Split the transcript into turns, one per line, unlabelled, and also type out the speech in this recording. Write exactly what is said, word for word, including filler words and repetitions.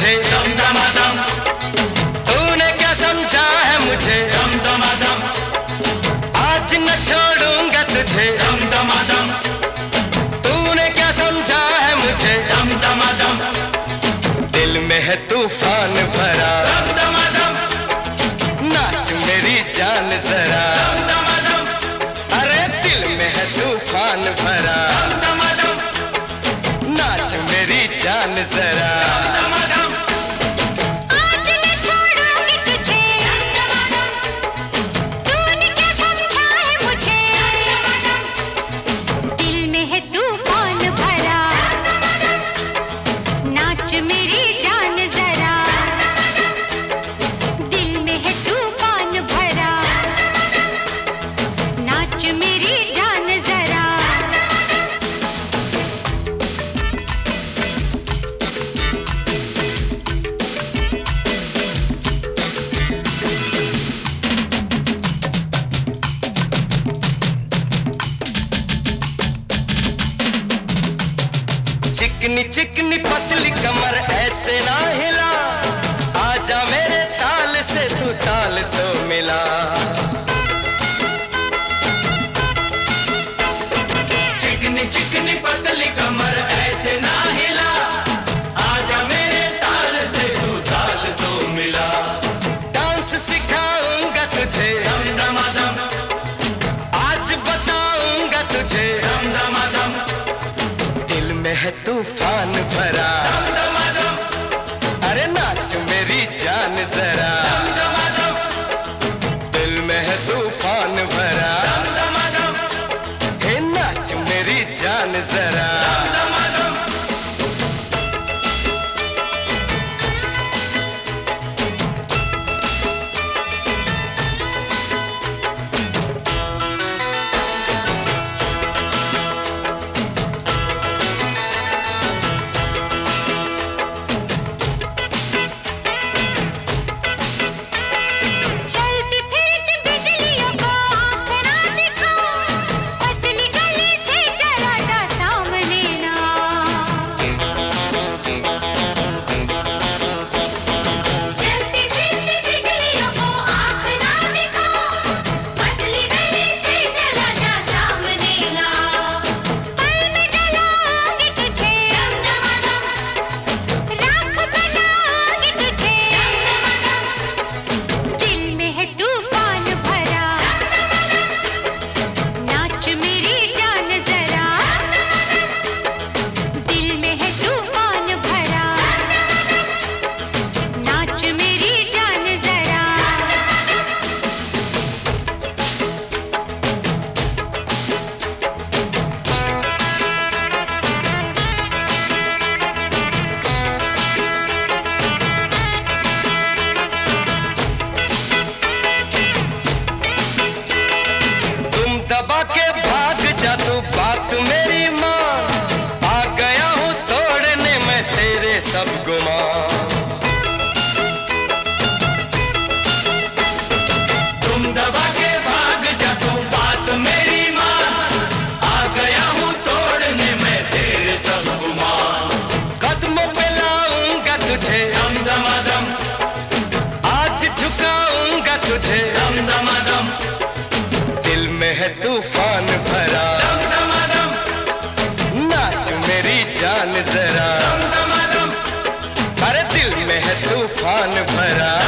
तुझे,
दम दमादम।
तूने क्या समझा है मुझे,
दम दमादम।
आज न छोड़ूंगा तुझे,
दम दमादम।
तूने क्या समझा है मुझे,
दम दमादम।
दिल में है तूफान भरा,
दम दमादम।
नाच मेरी जान जरा,
दम दमादम।
अरे दिल में है तूफान भरा,
दम दमादम।
नाच मेरी जान जरा।
दम दमादम।
आज न छोड़ूंगी तुझे, दम दमादम। तूने क्या समझा है मुझे, दम दमादम। दिल में है तूफान भरा, नाच मेरी जान जरा। दिल में है तूफान भरा, नाच मेरी जान जरा।
चिकनी चिकनी पतली कमर ऐसे ना हिला, आजा मेरे ताल से तू ताल तो मिला।
चिकनी चिकनी पतली कमर ऐसे ना हिला, आजा मेरे ताल से तू ताल तो मिला।
डांस सिखाऊंगा तुझे,
दम दमादम।
आज बताऊंगा तुझे,
दम दमादम।
दिल में है तूफान भरा,
दम दमादम।
अरे नाच मेरी जान जरा।
दम दमादम।
दिल में है तूफान भरा,
दम दमादम।
हे नाच मेरी जान जरा।
दम दमादम।
चलती फिरती बिजलियों को आँख ना दिखाओ, पतली गली से जरा जा सामने ना। चलती फिरती बिजलियों को आँख ना दिखाओ, पतली गली से जरा जा सामने ना। पल में जलाऊंगी तुझे, दम दमादम। राख बनाऊंगी तुझे, दम दमादम। दिल में है तूफान भरा, नाच मेरी जान जरा। दिल में है तूफान भरा, नाच मेरी जान जरा।
तुम दबा के भाग जा तू बात मेरी मान, आ गया हूँ तोड़ने मैं तेरे सब गुमान।
तुम दबा के भाग जा तू बात मेरी मान, आ गया हूँ तोड़ने मैं तेरे सब गुमान।
कदमों पे लाऊंगा तुझे,
दम दमादम।
आज झुकाऊंगा तुझे,
दम दमादम।
दिल में है तूफान भरा,
दम दमादम।
नाच मेरी जान जरा।
दम दमादम।
अरे दिल में है तूफान भरा,